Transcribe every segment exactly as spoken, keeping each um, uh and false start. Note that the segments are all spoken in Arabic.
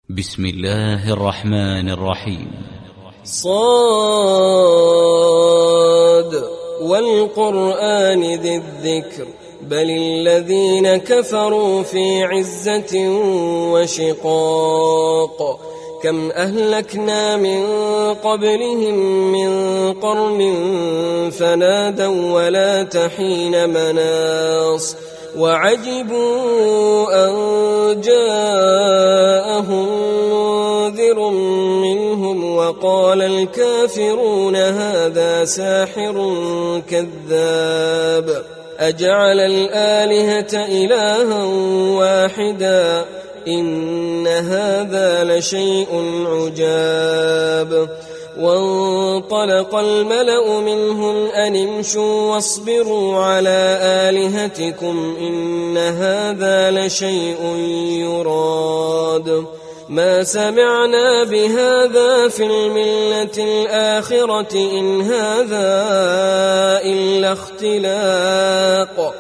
بسم الله الرحمن الرحيم. صاد والقرآن ذي الذكر بل الذين كفروا في عزة وشقاق كم أهلكنا من قبلهم من قرن فنادوا ولا تحين مناص وعجبوا أن جاءهم منذر منهم وقال الكافرون هذا ساحر كذاب أجعل الآلهة إلها واحدا إن هذا لشيء عجاب وانطلق الملأ منهم أن امشوا واصبروا على آلهتكم إن هذا لشيء يراد ما سمعنا بهذا في الملة الآخرة إن هذا إلا اختلاق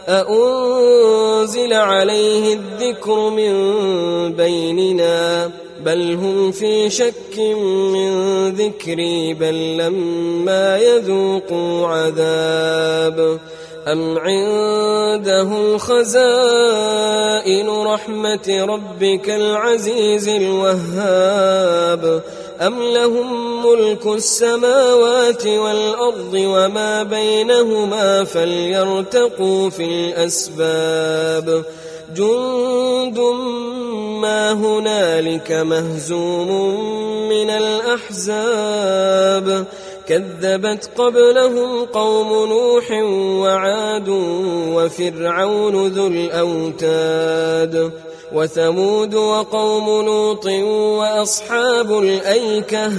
أأنزل عليه الذكر من بيننا بل هم في شك من ذكري بل لما يذوقوا عذاب أم عندهم خزائن رحمة ربك العزيز الوهاب أم لهم ملك السماوات والأرض وما بينهما فليرتقوا في الأسباب جند ما هنالك مهزوم من الأحزاب كذبت قبلهم قوم نوح وعاد وفرعون ذو الأوتاد وثمود وقوم لوط وأصحاب الأيكة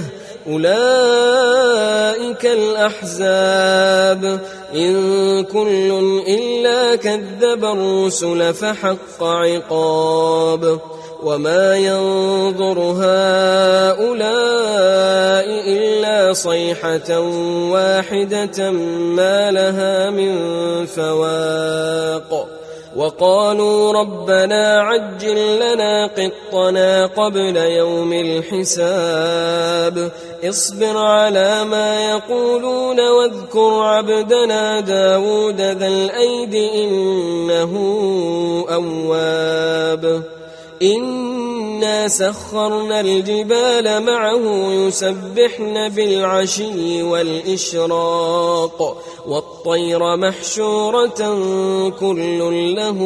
أولئك الأحزاب إن كل إلا كذب الرسل فحق عقاب وما ينظر هؤلاء إلا صيحة واحدة ما لها من فواق وقالوا ربنا عجل لنا قطنا قبل يوم الحساب اصبر على ما يقولون واذكر عبدنا داود ذا الأيد إنه أواب إنا سخرنا الجبال معه يسبحن بالعشي والإشراق والطير محشورة كل له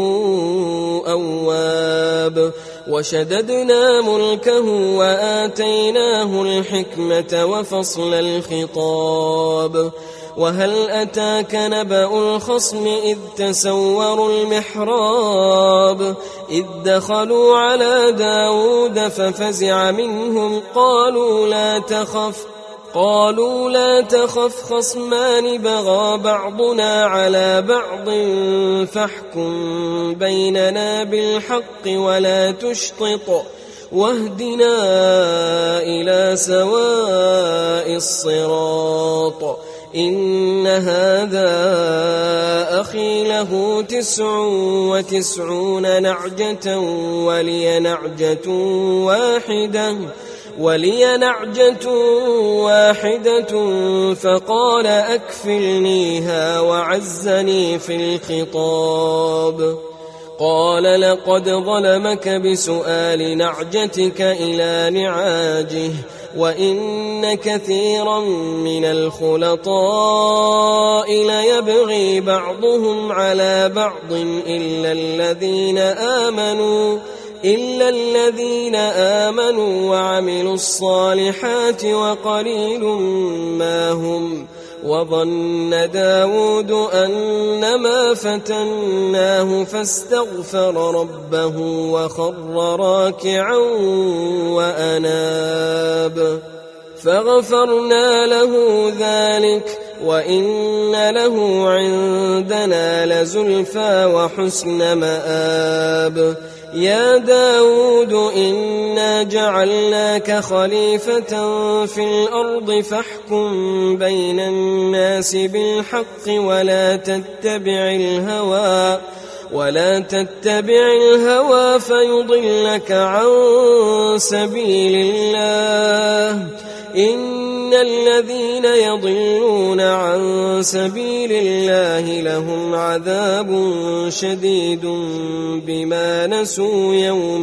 أواب وشددنا ملكه وآتيناه الحكمة وفصل الخطاب وهل أتاك نبأ الخصم إذ تسوروا المحراب إذ دخلوا على داود ففزع منهم قالوا لا تخف قالوا لا تخف خصمان بغى بعضنا على بعض فاحكم بيننا بالحق ولا تشطط واهدنا إلى سواء الصراط إن هذا أخي له تسع وتسعون نعجة ولي نعجة واحدة ولي نعجة واحدة فقال أكفلنيها وعزني في الخطاب قال لقد ظلمك بسؤال نعجتك إلى نعاجه وإن كثيرا من الخلطاء ليبغي بعضهم على بعض إلا الذين آمنوا إلا الذين آمنوا وعملوا الصالحات وقليل ما هم وظن داود أنما فتناه فاستغفر ربه وخر راكعا وأناب فغفرنا له ذلك وإن له عندنا لزلفى وحسن مآب يا داود إنا جعلناك خليفة في الأرض فاحكم بين الناس بالحق ولا تتبع الهوى ولا تتبع الهوى فيضلك عن سبيل الله إن الذين يضلون عن سبيل الله لهم عذاب شديد بما نسوا يوم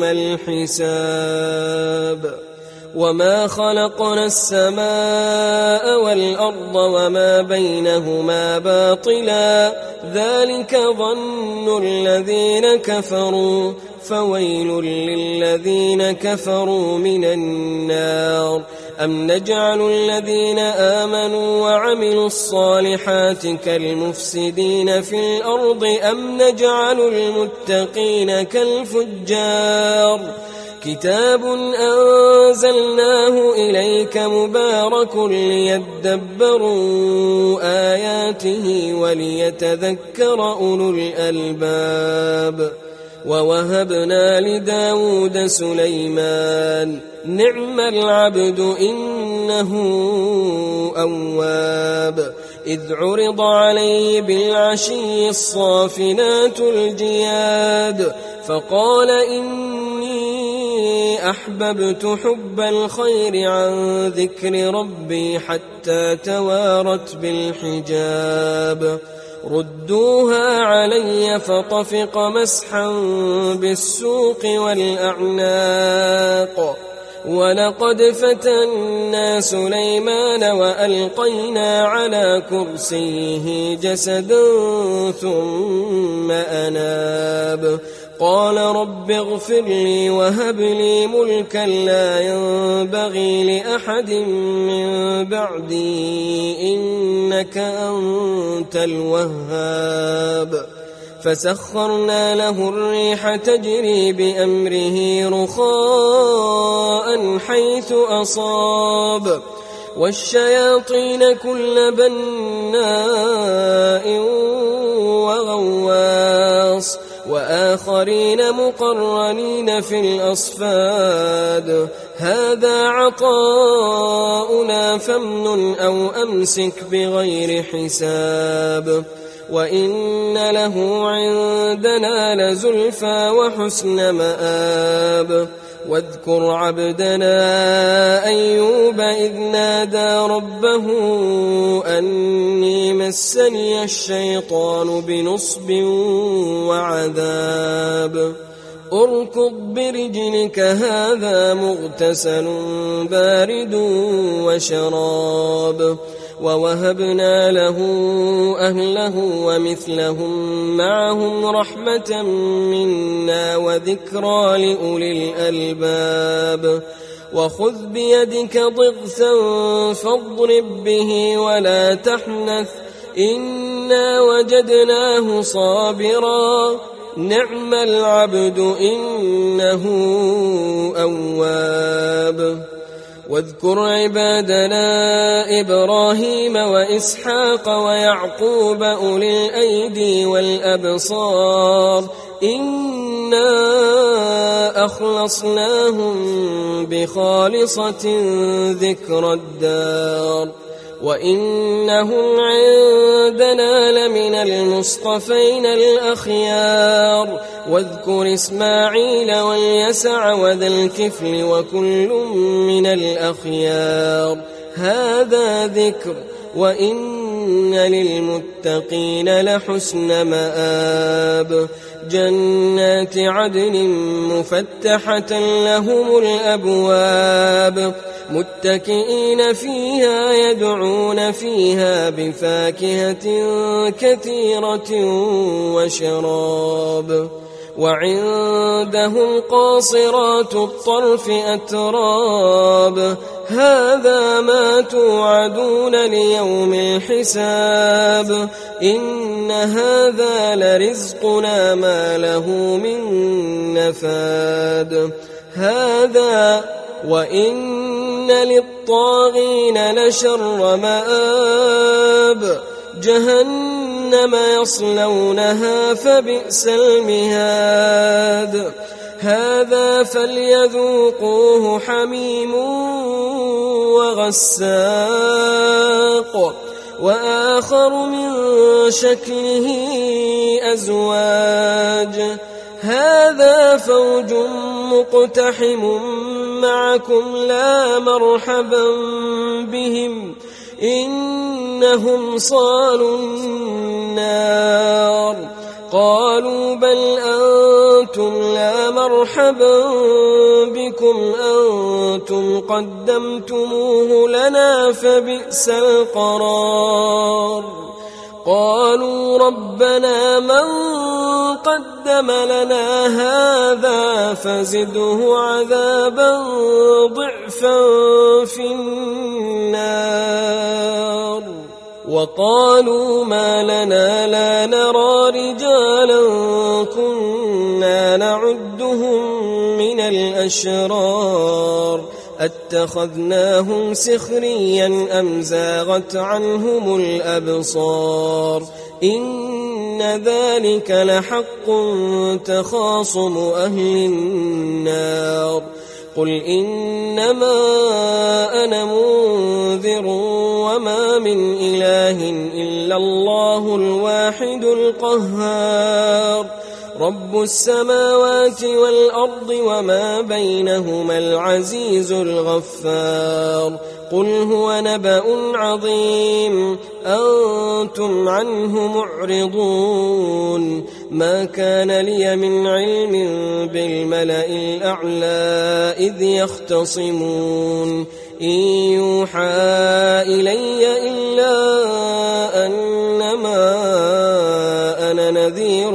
الحساب وما خلقنا السماء والأرض وما بينهما باطلا ذلك ظن الذين كفروا فويل للذين كفروا من النار أم نجعل الذين آمنوا وعملوا الصالحات كالمفسدين في الأرض أم نجعل المتقين كالفجار كتاب أنزلناه إليك مبارك ليدبروا آياته وليتذكر أولو الألباب ووهبنا لداود سليمان نعم العبد إنه أواب إذ عرض عليه بالعشي الصافنات الجياد فقال إني أحببت حب الخير عن ذكر ربي حتى توارت بالحجاب ردوها علي فطفق مسحا بالسوق والأعناق ولقد فتنا سليمان وألقينا على كرسيه جسدا ثم أناب قال رب اغفر لي وهب لي ملكا لا ينبغي لأحد من بعدي إنك أنت الوهاب فسخرنا له الريح تجري بأمره رخاء حيث أصاب والشياطين كل بناء وغواص وآخرين مقرنين في الأصفاد هذا عطاؤنا فامنن أو أمسك بغير حساب وإن له عندنا لزلفى وحسن مآب واذكر عبدنا أيوب إذ نادى ربه أني مسني الشيطان بنصب وعذاب اركض برجلك هذا مغتسل بارد وشراب ووهبنا له أهله ومثلهم معهم رحمة منا وذكرى لأولي الألباب وخذ بيدك ضغثا فاضرب به ولا تحنث إنا وجدناه صابرا نعم العبد إنه أواب واذكر عبادنا إبراهيم وإسحاق ويعقوب أولي الأيدي والأبصار إنا أخلصناهم بخالصة ذكر الدار وإنهم عندنا لمن المصطفين الأخيار واذكر إسماعيل واليسع وذا الكفل وكل من الأخيار هذا ذكر وإن للمتقين لحسن مآب جنات عدن مفتحة لهم الأبواب متكئين فيها يدعون فيها بفاكهة كثيرة وشراب وعندهم قاصرات الطرف أتراب هذا ما توعدون ليوم الحساب إن هذا لرزقنا ما له من نفاد هذا وإن للطاغين لشر مآب جهنم يصلونها فبئس المهاد هذا فليذوقوه حميم وغساق وآخر من شكله أزواج هذا فوج مقتحم معكم لا مرحبا بهم إنهم صالوا النار. قالوا بل أنتم لا مرحبا بكم أنتم قدمتموه لنا فبئس القرار. قالوا ربنا من قدم لنا هذا فزده عذابا ضعفا في النار. وقالوا ما لنا لا نرى رجالا كنا نعدهم من الأشرار اتخذناهم سخريا أم زاغت عنهم الأبصار إن ذلك لحق تخاصم أهل النار. قل إنما أنا منذر وما من إله إلا الله الواحد القهار رب السماوات والأرض وما بينهما العزيز الغفار. قل هو نبأ عظيم أنتم عنه معرضون. ما كان لي من علم بالملأ الأعلى إذ يختصمون إن يوحى إلي إلا أنما أنا نذير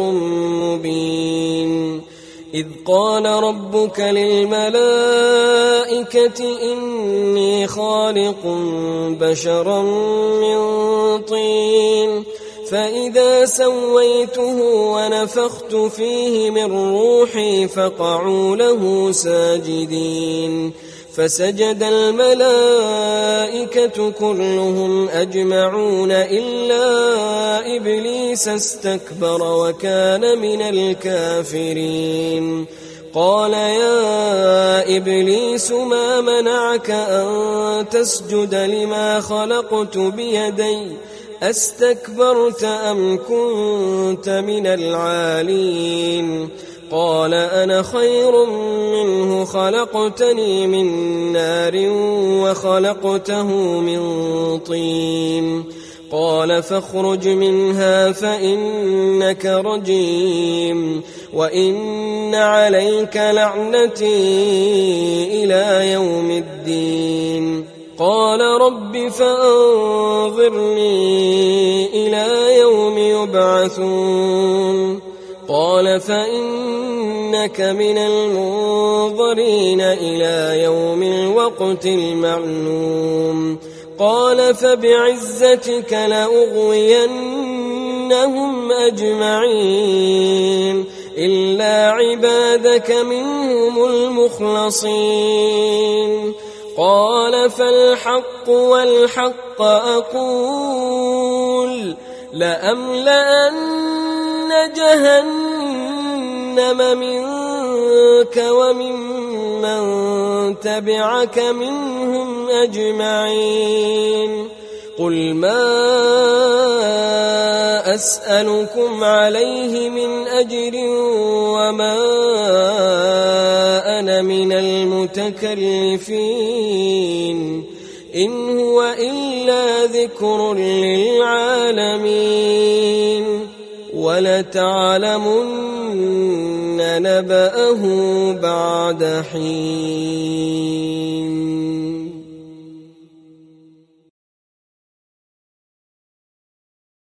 مبين. إذ قال ربك للملائكة إني خالق بشرا من طين فإذا سويته ونفخت فيه من روحي فقعوا له ساجدين. فسجد الملائكة كلهم أجمعون إلا إبليس استكبر وكان من الكافرين. قال يا إبليس ما منعك أن تسجد لما خلقت بيدي أستكبرت أم كنت من العالين؟ قال أنا خير منه خلقتني من نار وخلقته من طين. قال فاخرج منها فإنك رجيم وإن عليك لعنتي إلى يوم الدين. قال رب فأنظرني إلى يوم يبعثون. قال فإنك من المنظرين إلى يوم الوقت المعلوم. قال فبعزتك لأغوينهم أجمعين إلا عبادك منهم المخلصين. قال فالحق والحق أقول لأملأن جهنم منك وممن تبعك منهم أجمعين. قل ما أسألكم عليه من أجر وما أنا من المتكلفين إن هو إلا ذكر للعالمين. ولتعلمن نبأه بعد حين.